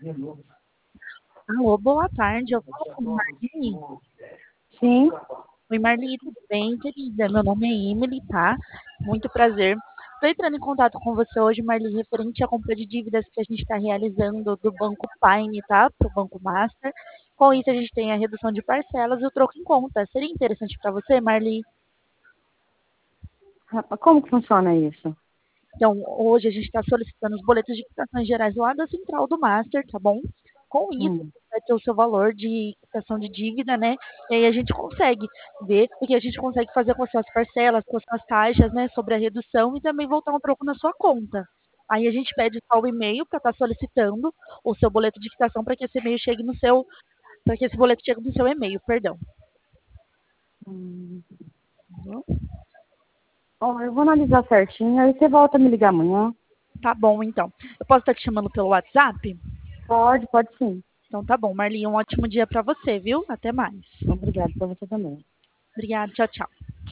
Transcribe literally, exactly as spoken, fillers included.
Alô, boa tarde. Eu falo com Marli. Sim. Oi, Marli, tudo bem, querida? Meu nome é Emily, tá? Muito prazer. Estou entrando em contato com você hoje, Marli, referente à compra de dívidas que a gente está realizando do Banco Paine, tá? Para o Banco Master. Com isso, a gente tem a redução de parcelas e o troco em conta. Seria interessante para você, Marli? Como que funciona isso? Então, hoje a gente está solicitando os boletos de quitações gerais lá da central do Master, tá bom? Com isso, Hum. vai ter o seu valor de quitação de dívida, né? E aí a gente consegue ver o que a gente consegue fazer com as suas parcelas, com as suas taxas, né? Sobre a redução e também voltar um troco na sua conta. Aí a gente pede só o e-mail para estar solicitando o seu boleto de quitação para que esse e-mail chegue no seu, para que esse boleto chegue no seu e-mail, perdão. Hum. Uhum. Ó, eu vou analisar certinho, aí você volta a me ligar amanhã. Tá bom, então. Eu posso estar te chamando pelo WhatsApp? Pode, pode sim. Então tá bom, Marli, um ótimo dia para você, viu? Até mais. Obrigada para você também. Obrigada, tchau, tchau.